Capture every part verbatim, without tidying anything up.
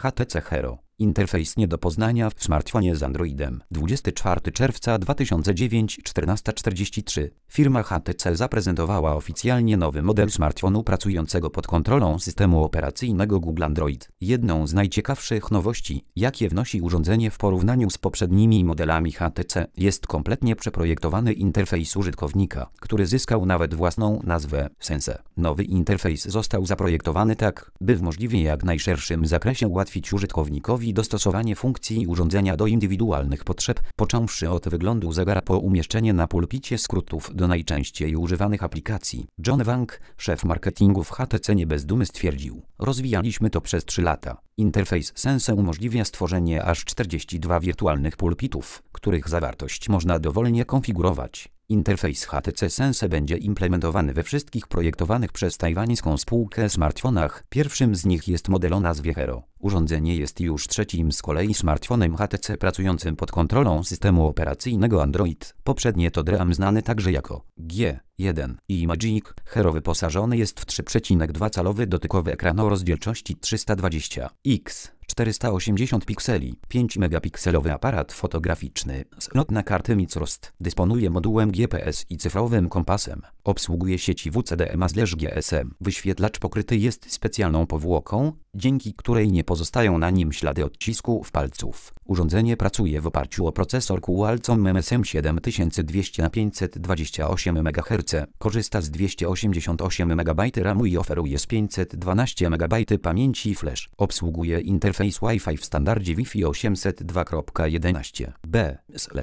H T C Hero. Interfejs nie do poznania w smartfonie z Androidem. dwudziestego czwartego czerwca dwa tysiące dziewiątego, czternasta czterdzieści trzy. Firma H T C zaprezentowała oficjalnie nowy model smartfonu pracującego pod kontrolą systemu operacyjnego Google Android. Jedną z najciekawszych nowości, jakie wnosi urządzenie w porównaniu z poprzednimi modelami H T C, jest kompletnie przeprojektowany interfejs użytkownika, który zyskał nawet własną nazwę Sense. Nowy interfejs został zaprojektowany tak, by w możliwie jak najszerszym zakresie ułatwić użytkownikowi dostosowanie funkcji urządzenia do indywidualnych potrzeb, począwszy od wyglądu zegara po umieszczenie na pulpicie skrótów do najczęściej używanych aplikacji. John Wang, szef marketingu w H T C, nie bez dumy stwierdził: rozwijaliśmy to przez trzy lata. Interfejs Sense umożliwia stworzenie aż czterdziestu dwóch wirtualnych pulpitów, których zawartość można dowolnie konfigurować. Interfejs H T C Sense będzie implementowany we wszystkich projektowanych przez tajwańską spółkę smartfonach. Pierwszym z nich jest model o nazwie Hero. Urządzenie jest już trzecim z kolei smartfonem H T C pracującym pod kontrolą systemu operacyjnego Android. Poprzednie to D R A M znany także jako G jeden i Magic. Hero wyposażony jest w trzy przecinek dwa calowy dotykowy ekran o rozdzielczości trzysta dwadzieścia pikseli, czterysta osiemdziesiąt pikseli, pięć megapikselowy aparat fotograficzny, slot karty microSD, dysponuje modułem G P S i cyfrowym kompasem, obsługuje sieci W C D M A/G S M. Wyświetlacz pokryty jest specjalną powłoką, dzięki której nie pozostają na nim ślady odcisków palców. Urządzenie pracuje w oparciu o procesor Qualcomm M S M siedem tysięcy dwieście na pięćset dwadzieścia osiem megaherców, korzysta z dwieście osiemdziesiąt osiem megabajtów ramu i oferuje z pięćset dwanaście megabajtów pamięci flash. Obsługuje interfejs Wi-Fi w standardzie Wi-Fi osiemset dwa kropka jedenaście b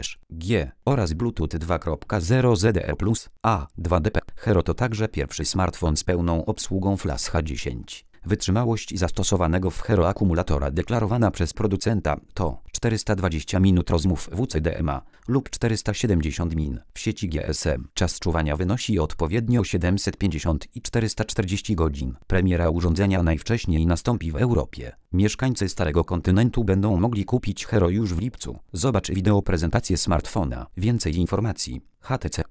G oraz Bluetooth dwa kropka zero Z E plus A dwa D P. Hero to także pierwszy smartfon z pełną obsługą Flash H dziesięć. Wytrzymałość zastosowanego w Hero akumulatora deklarowana przez producenta to czterysta dwadzieścia minut rozmów W C D M A lub czterysta siedemdziesiąt min w sieci G S M. Czas czuwania wynosi odpowiednio siedemset pięćdziesiąt i czterysta czterdzieści godzin. Premiera urządzenia najwcześniej nastąpi w Europie. Mieszkańcy Starego Kontynentu będą mogli kupić Hero już w lipcu. Zobacz wideo prezentację smartfona. Więcej informacji. H T C.